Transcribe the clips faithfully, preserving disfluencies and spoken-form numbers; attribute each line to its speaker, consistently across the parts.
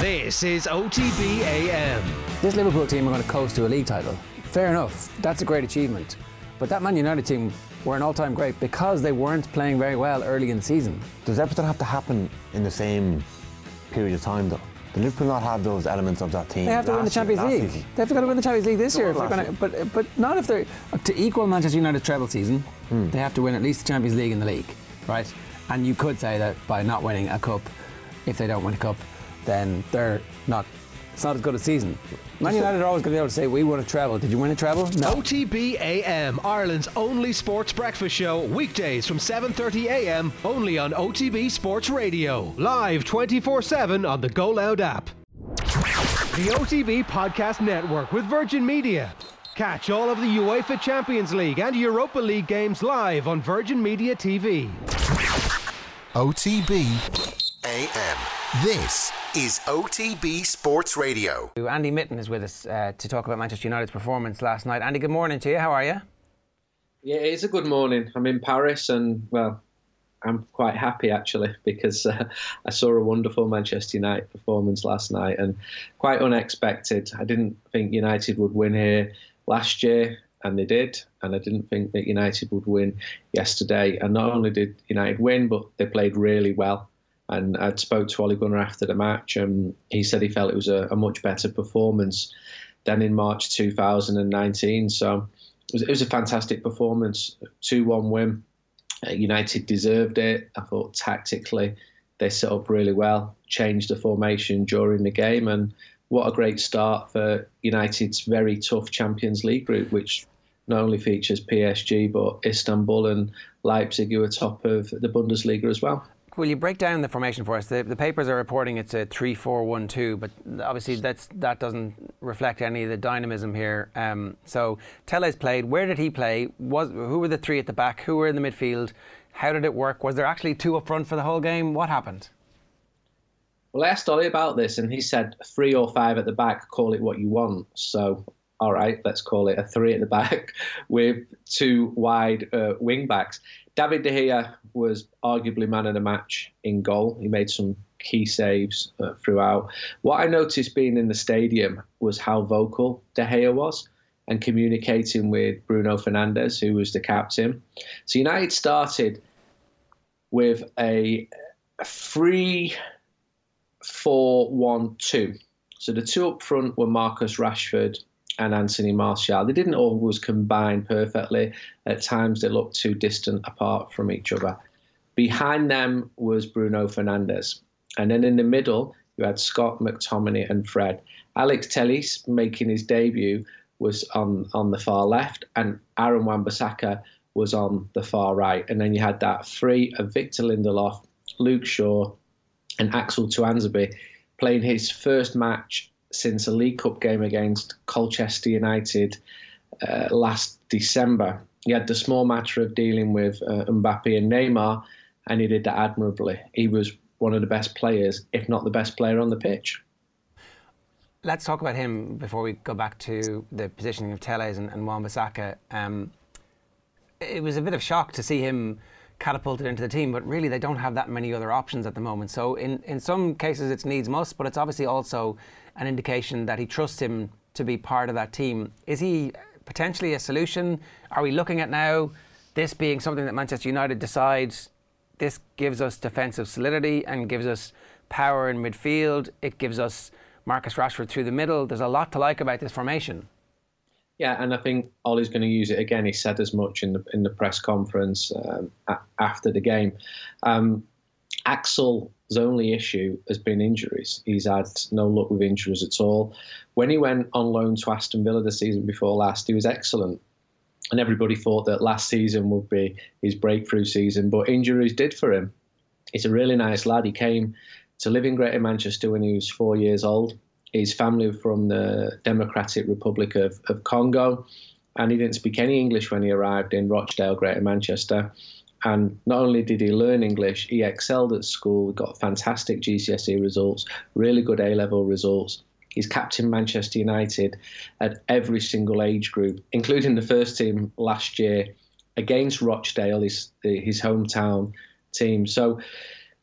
Speaker 1: This is O T B A M.
Speaker 2: This Liverpool team are going to coast to a league title. Fair enough, that's a great achievement. But that Man United team were an all-time great because they weren't playing very well early in the season.
Speaker 3: Does everything have to happen in the same period of time though? Did Liverpool not have those elements of that team?
Speaker 2: They have to win the Champions
Speaker 3: year,
Speaker 2: League.
Speaker 3: season?
Speaker 2: They've got to win the Champions League this
Speaker 3: Go
Speaker 2: year.
Speaker 3: on,
Speaker 2: If they're
Speaker 3: last
Speaker 2: gonna, but but not if they're to equal Manchester United's treble season.
Speaker 3: Hmm.
Speaker 2: They have to win at least the Champions League and the league, right? And you could say that by not winning a cup, if they don't win a cup, then they're not. It's not as good a season. Man United are always going to be able to say, we won a treble. Did you win a treble? No.
Speaker 1: O T B A M, Ireland's only sports breakfast show, weekdays from seven thirty a m, only on O T B Sports Radio. Live twenty-four seven on the Go Loud app. The O T B Podcast Network with Virgin Media. Catch all of the UEFA Champions League and Europa League games live on Virgin Media T V.
Speaker 4: O T B A M. This is O T B Sports Radio.
Speaker 2: Andy Mitten is with us uh, to talk about Manchester United's performance last night. Andy, good morning to you. How are you?
Speaker 5: Yeah, it's a good morning. I'm in Paris and, well, I'm quite happy actually because uh, I saw a wonderful Manchester United performance last night and quite unexpected. I didn't think United would win here last year and they did, and I didn't think that United would win yesterday. And not only did United win, but they played really well. And I spoke to Ole Gunnar after the match and he said he felt it was a, a much better performance than in March two thousand nineteen. So it was, it was a fantastic performance, two one win. Uh, United deserved it. I thought tactically they set up really well, changed the formation during the game, and what a great start for United's very tough Champions League group, which not only features P S G but Istanbul and Leipzig, who are top of the Bundesliga as well.
Speaker 2: Will you break down the formation for us? The, the papers are reporting it's a three four one two, but obviously that's that doesn't reflect any of the dynamism here. Um, so Telles played. Where did he play? Was who were the three at the back? Who were in the midfield? How did it work? Was there actually two up front for the whole game? What happened?
Speaker 5: Well, I asked Ollie about this, and he said three or five at the back. Call it what you want. So, all right, let's call it a three at the back with two wide uh, wing backs. David De Gea was arguably man of the match in goal. He made some key saves uh, throughout. What I noticed being in the stadium was how vocal De Gea was and communicating with Bruno Fernandes, who was the captain. So United started with a three four one two. So the two up front were Marcus Rashford and Anthony Martial. They didn't always combine perfectly. At times they looked too distant apart from each other. Behind them was Bruno Fernandes. And then in the middle, you had Scott McTominay and Fred. Alex Telles, making his debut, was on, on the far left, and Aaron Wan-Bissaka was on the far right. And then you had that three of Victor Lindelof, Luke Shaw, and Axel Tuanzebe playing his first match since a League Cup game against Colchester United uh, last December. He had the small matter of dealing with uh, Mbappe and Neymar, and he did that admirably. He was one of the best players, if not the best player on the pitch.
Speaker 2: Let's talk about him before we go back to the positioning of Telles and, and Wan-Bissaka. Um, it was a bit of shock to see him catapulted into the team, but really they don't have that many other options at the moment. So in, in some cases it's needs must, but it's obviously also an indication that he trusts him to be part of that team. Is he potentially a solution? Are we looking at now this being something that Manchester United decides this gives us defensive solidity and gives us power in midfield? It gives us Marcus Rashford through the middle. There's a lot to like about this formation.
Speaker 5: Yeah, and I think Ollie's going to use it again. He said as much in the in the press conference um, a- after the game. Um, Axel's only issue has been injuries. He's had no luck with injuries at all. When he went on loan to Aston Villa the season before last, he was excellent. And everybody thought that last season would be his breakthrough season, but injuries did for him. He's a really nice lad. He came to live in Greater Manchester when he was four years old. His family were from the Democratic Republic of, of Congo, and he didn't speak any English when he arrived in Rochdale, Greater Manchester. And not only did he learn English, he excelled at school, got fantastic G C S E results, really good A-level results. He's captained Manchester United at every single age group, including the first team last year against Rochdale, his, his hometown team. So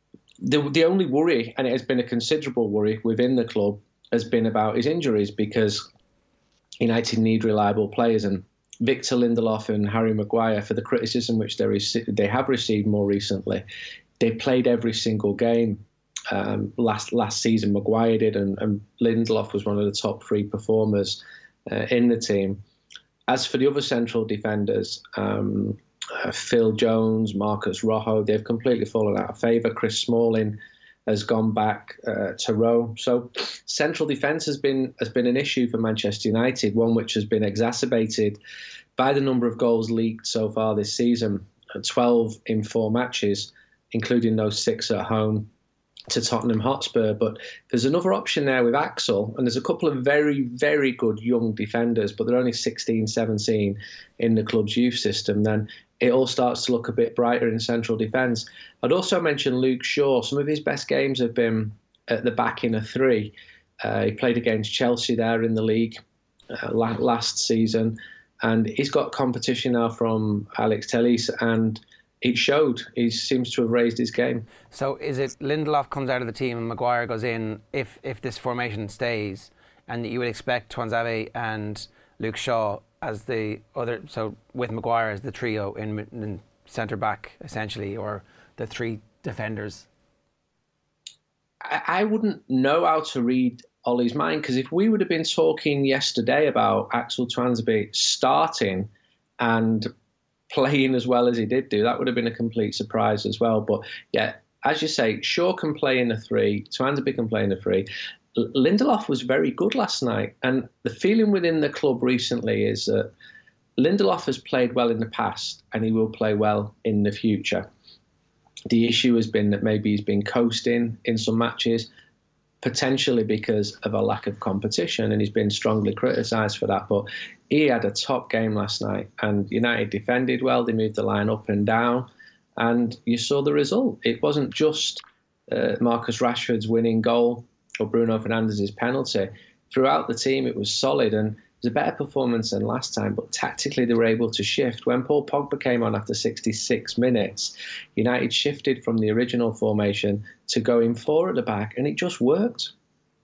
Speaker 5: the the only worry, and it has been a considerable worry within the club, has been about his injuries, because United need reliable players, and Victor Lindelof and Harry Maguire, for the criticism which they, rec- they have received more recently, they played every single game um, last last season. Maguire did, and, and Lindelof was one of the top three performers uh, in the team. As for the other central defenders, um, uh, Phil Jones, Marcus Rojo, they've completely fallen out of favour. Chris Smalling has gone back uh, to Rome. So central defence has been has been an issue for Manchester United, one which has been exacerbated by the number of goals leaked so far this season, twelve in four matches, including those six at home to Tottenham Hotspur. But there's another option there with Axel, and there's a couple of very, very good young defenders, but they're only sixteen, seventeen in the club's youth system. Then it all starts to look a bit brighter in central defence. I'd also mention Luke Shaw. Some of his best games have been at the back in a three. Uh, he played against Chelsea there in the league uh, la- last season, and he's got competition now from Alex Telles, and it showed. He seems to have raised his game.
Speaker 2: So is it Lindelof comes out of the team and Maguire goes in if if this formation stays, and you would expect Tuanzebe and Luke Shaw as the other, so with Maguire as the trio in, in centre back essentially, or the three defenders?
Speaker 5: I, I wouldn't know how to read Ollie's mind, because if we would have been talking yesterday about Axel Tuanzebe starting and playing as well as he did do, that would have been a complete surprise as well. But yeah, as you say, Shaw can play in a three, Tuanzebe can play in a three. L- Lindelof was very good last night, and the feeling within the club recently is that Lindelof has played well in the past and he will play well in the future. The issue has been that maybe he's been coasting in some matches, potentially because of a lack of competition, and he's been strongly criticised for that. But he had a top game last night, and United defended well. They moved the line up and down, and you saw the result. It wasn't just uh, Marcus Rashford's winning goal or Bruno Fernandes's penalty. Throughout the team, it was solid, and it was a better performance than last time, but tactically they were able to shift. When Paul Pogba came on after sixty-six minutes, United shifted from the original formation to going four at the back, and it just worked.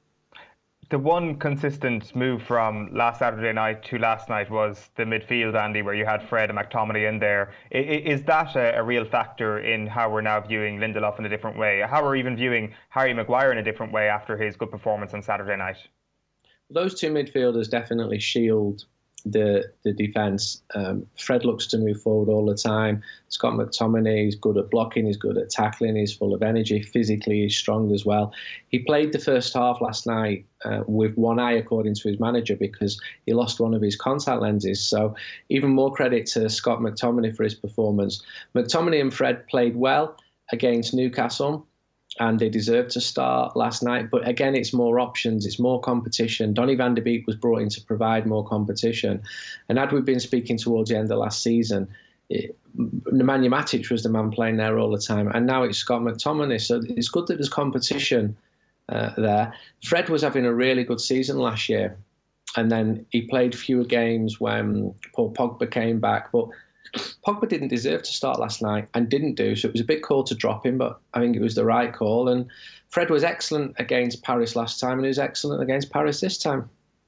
Speaker 6: The one consistent move from last Saturday night to last night was the midfield, Andy, where you had Fred and McTominay in there. Is that a, a real factor in how we're now viewing Lindelof in a different way? How we're even viewing Harry Maguire in a different way after his good performance on Saturday night?
Speaker 5: Those two midfielders definitely shield the the defence. Um, Fred looks to move forward all the time. Scott McTominay is good at blocking, he's good at tackling, he's full of energy, physically he's strong as well. He played the first half last night uh, with one eye, according to his manager, because he lost one of his contact lenses. So even more credit to Scott McTominay for his performance. McTominay and Fred played well against Newcastle, and they deserved to start last night. But again, it's more options, it's more competition. Donny van de Beek was brought in to provide more competition. And had we been speaking towards the end of last season, it, Nemanja Matic was the man playing there all the time. And now it's Scott McTominay. So it's good that there's competition uh, there. Fred was having a really good season last year. And then he played fewer games when Paul Pogba came back. But Pogba didn't deserve to start last night and didn't do, so it was a big call to drop him, but I think it was the right call. And Fred was excellent against Paris last time, and he was excellent against Paris this time.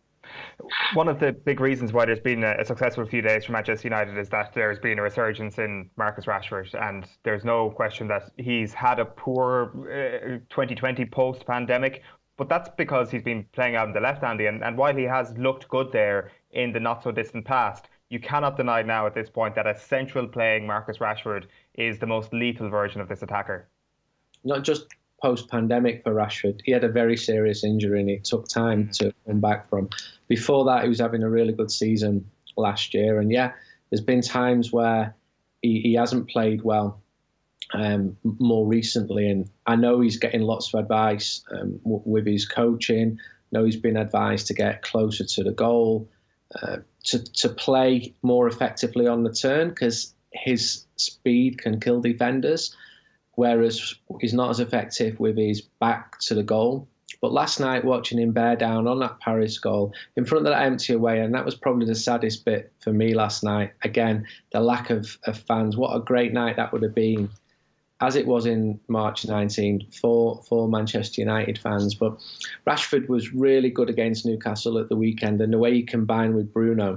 Speaker 6: One of the big reasons why there's been a successful few days for Manchester United is that there's been a resurgence in Marcus Rashford, and there's no question that he's had a poor uh, twenty twenty post-pandemic, but that's because he's been playing out in the left, Andy, and, and while he has looked good there in the not-so-distant past, you cannot deny now at this point that a central playing Marcus Rashford is the most lethal version of this attacker.
Speaker 5: Not just post-pandemic for Rashford. He had a very serious injury and it took time to come back from. Before that, he was having a really good season last year. And yeah, there's been times where he, he hasn't played well um, more recently. And I know he's getting lots of advice um, w- with his coaching. I know he's been advised to get closer to the goal, uh, to, to play more effectively on the turn, because his speed can kill defenders, whereas he's not as effective with his back to the goal. But last night, watching him bear down on that Paris goal in front of that empty away, and that was probably the saddest bit for me last night. Again, the lack of, of fans. What a great night that would have been. as it was in March nineteenth for, for Manchester United fans. But Rashford was really good against Newcastle at the weekend, and the way he combined with Bruno,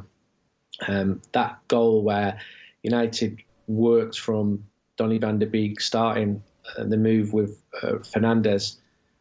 Speaker 5: um, that goal where United worked from Donny van de Beek starting uh, the move with uh, Fernandes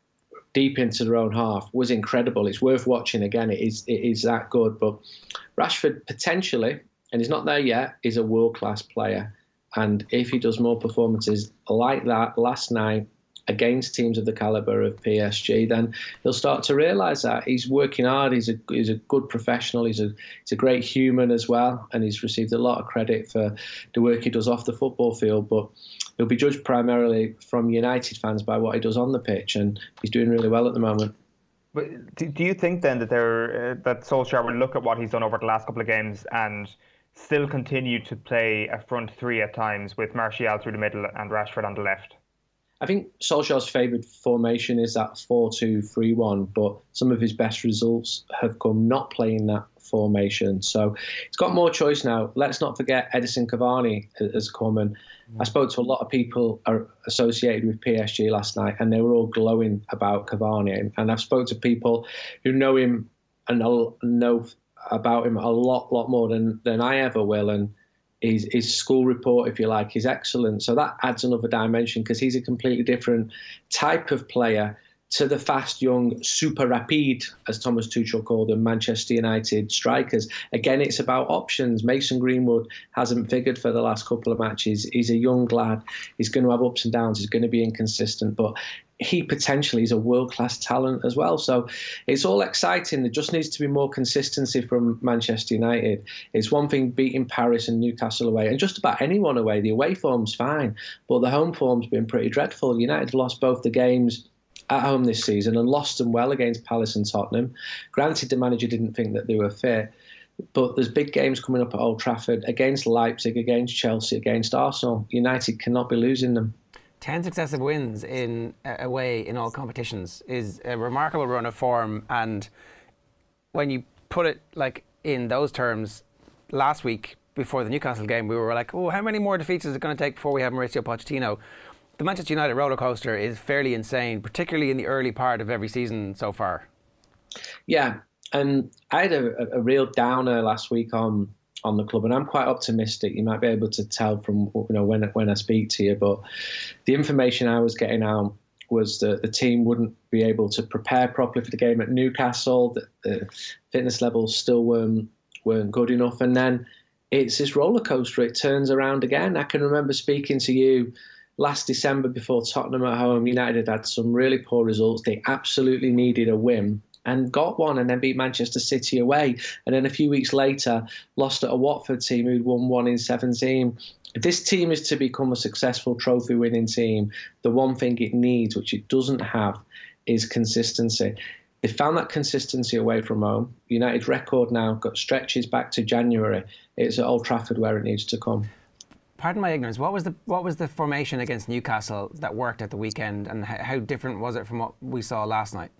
Speaker 5: deep into their own half was incredible. It's worth watching again. It is, it is that good. But Rashford potentially, and he's not there yet, is a world-class player. And if he does more performances like that last night against teams of the calibre of P S G, then he'll start to realise that. He's working hard, he's a, he's a good professional, he's a, he's a great human as well, and he's received a lot of credit for the work he does off the football field. But he'll be judged primarily from United fans by what he does on the pitch, and he's doing really well at the moment.
Speaker 6: But do you think then that there uh, that Solskjaer will look at what he's done over the last couple of games and still continue to play a front three at times with Martial through the middle and Rashford on the left?
Speaker 5: I think Solskjaer's favoured formation is that four two three one, but some of his best results have come not playing that formation. So he's got more choice now. Let's not forget Edinson Cavani has come, and I spoke to a lot of people are associated with P S G last night, and they were all glowing about Cavani. And, and I've spoke to people who know him and know about him a lot, lot more than, than I ever will. And his, his school report, if you like, is excellent. So that adds another dimension because he's a completely different type of player to the fast, young, super rapide, as Thomas Tuchel called them, Manchester United strikers. Again, it's about options. Mason Greenwood hasn't figured for the last couple of matches. He's a young lad. He's going to have ups and downs. He's going to be inconsistent, but he potentially is a world-class talent as well. So it's all exciting. There just needs to be more consistency from Manchester United. It's one thing beating Paris and Newcastle away, and just about anyone away. The away form's fine, but the home form's been pretty dreadful. United lost both the games at home this season and lost them well against Palace and Tottenham. Granted, the manager didn't think that they were fit, but there's big games coming up at Old Trafford against Leipzig, against Chelsea, against Arsenal. United cannot be losing them.
Speaker 2: Ten successive wins in uh, away in all competitions is a remarkable run of form, and when you put it like in those terms, last week before the Newcastle game, we were like, oh, how many more defeats is it going to take before we have Mauricio Pochettino? The Manchester United roller coaster is fairly insane, particularly in the early part of every season so far.
Speaker 5: Yeah, and I had a, a real downer last week on on the club, and I'm quite optimistic. You might be able to tell from you know when when I speak to you, but the information I was getting out was that the team wouldn't be able to prepare properly for the game at Newcastle. That the fitness levels still weren't weren't good enough, and then it's this roller coaster. It turns around again. I can remember speaking to you last December before Tottenham at home. United had some really poor results. They absolutely needed a win and got one, and then beat Manchester City away. And then a few weeks later, lost at a Watford team who'd won one in seventeen. If this team is to become a successful trophy-winning team, the one thing it needs, which it doesn't have, is consistency. They found that consistency away from home. United's record now got stretches back to January. It's at Old Trafford where it needs to come.
Speaker 2: Pardon my ignorance, what was the what was the formation against Newcastle that worked at the weekend, and how, how different was it from what we saw last night?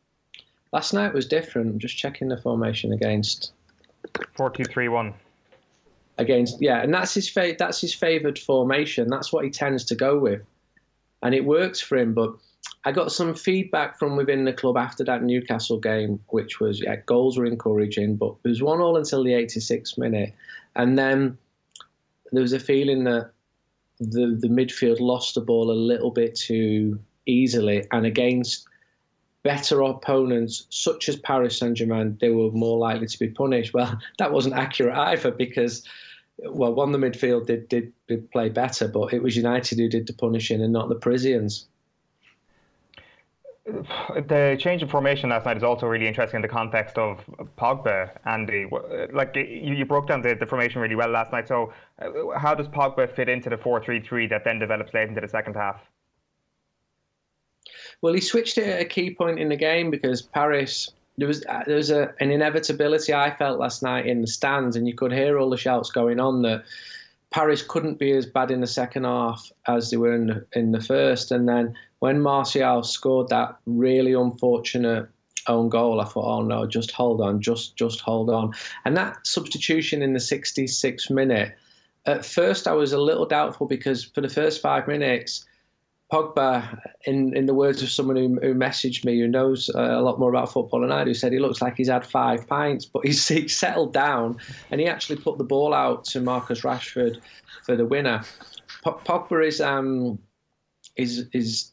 Speaker 5: Last night was different. I'm just checking the formation against
Speaker 6: four two three one.
Speaker 5: Against yeah, and that's his fa- that's his favoured formation. That's what he tends to go with, and it works for him. But I got some feedback from within the club after that Newcastle game, which was yeah, goals were encouraging, but it was one all until the eighty-sixth minute, and then there was a feeling that the the midfield lost the ball a little bit too easily, and against better opponents such as Paris Saint-Germain, they were more likely to be punished. Well, that wasn't accurate either because, well, one, the midfield did, did, did play better, but it was United who did the punishing and not the Parisians.
Speaker 6: The change in formation last night is also really interesting in the context of Pogba, Andy. Like you, you broke down the, the formation really well last night. So how does Pogba fit into the four three three that then develops late into the second half?
Speaker 5: Well, he switched it at a key point in the game because Paris, there was there was a, an inevitability I felt last night in the stands, and you could hear all the shouts going on that Paris couldn't be as bad in the second half as they were in the, in the first. And then when Martial scored that really unfortunate own goal, I thought, oh no, just hold on, just just hold on. And that substitution in the sixty-sixth minute, at first I was a little doubtful because for the first five minutes, Pogba, in, in the words of someone who, who messaged me, who knows uh, a lot more about football than I do, said he looks like he's had five pints, but he's, he's settled down, and he actually put the ball out to Marcus Rashford for the winner. P- Pogba is um is is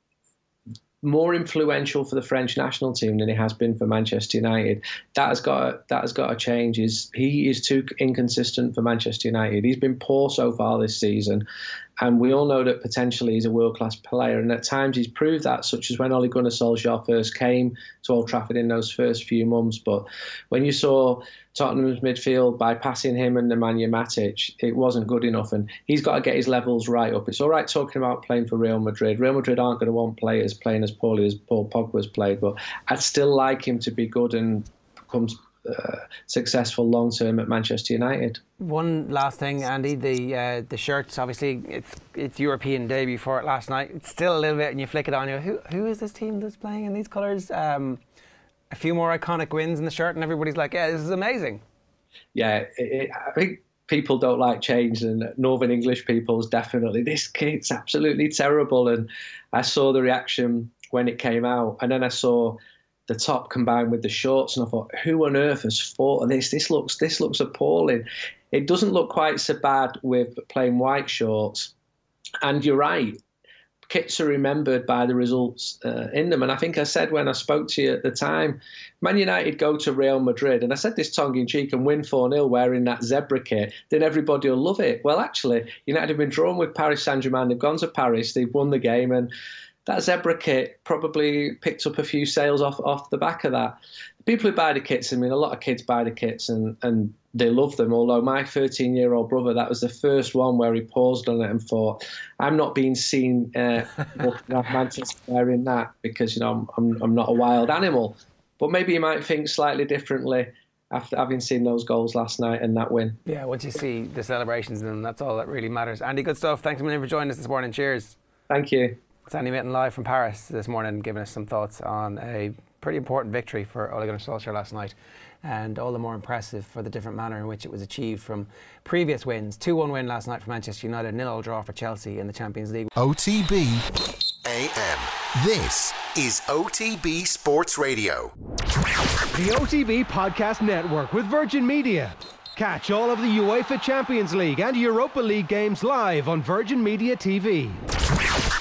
Speaker 5: more influential for the French national team than he has been for Manchester United. That has got that has got to change. Is he is too inconsistent for Manchester United. He's been poor so far this season, and we all know that potentially he's a world-class player. And at times he's proved that, such as when Ole Gunnar Solskjaer first came to Old Trafford in those first few months. But when you saw Tottenham's midfield bypassing him and Nemanja Matic, it wasn't good enough, and he's got to get his levels right up. It's all right talking about playing for Real Madrid. Real Madrid aren't going to want players playing as poorly as Paul Pogba's played, but I'd still like him to be good and become uh, successful long term at Manchester United.
Speaker 2: One last thing, Andy, the uh, the shirts, obviously it's it's European debut for it last night. It's still a little bit, and you flick it on, you go, who who is this team that's playing in these colours? Um, a few more iconic wins in the shirt, and everybody's like, yeah, this is amazing.
Speaker 5: Yeah, it, it, I think people don't like change, and Northern English people's definitely, this kit's absolutely terrible. And I saw the reaction when it came out, and then I saw the top combined with the shorts, and I thought, who on earth has thought of this? This looks this looks appalling. It doesn't look quite so bad with plain white shorts. And you're right, kits are remembered by the results uh, in them. And I think I said when I spoke to you at the time, Man United go to Real Madrid, and I said this tongue-in-cheek, and win four nil wearing that zebra kit, then everybody will love it. Well, actually, United have been drawn with Paris Saint-Germain. They've gone to Paris, they've won the game, and that zebra kit probably picked up a few sales off, off the back of that. The people who buy the kits, I mean, a lot of kids buy the kits and, and they love them, although my thirteen-year-old brother, that was the first one where he paused on it and thought, I'm not being seen uh, walking around Manchester wearing that because, you know, I'm, I'm, I'm not a wild animal. But maybe you might think slightly differently after having seen those goals last night and that win.
Speaker 2: Yeah, once you see the celebrations, then that's all that really matters. Andy, good stuff. Thanks a million for joining us this morning. Cheers.
Speaker 5: Thank you.
Speaker 2: It's Andy Mitten live from Paris this morning, giving us some thoughts on a pretty important victory for Ole Gunnar Solskjaer last night, and all the more impressive for the different manner in which it was achieved from previous wins. two one win last night for Manchester United, nil all draw for Chelsea in the Champions League.
Speaker 4: O T B A M. This is O T B Sports Radio.
Speaker 1: The O T B Podcast Network with Virgin Media. Catch all of the UEFA Champions League and Europa League games live on Virgin Media T V.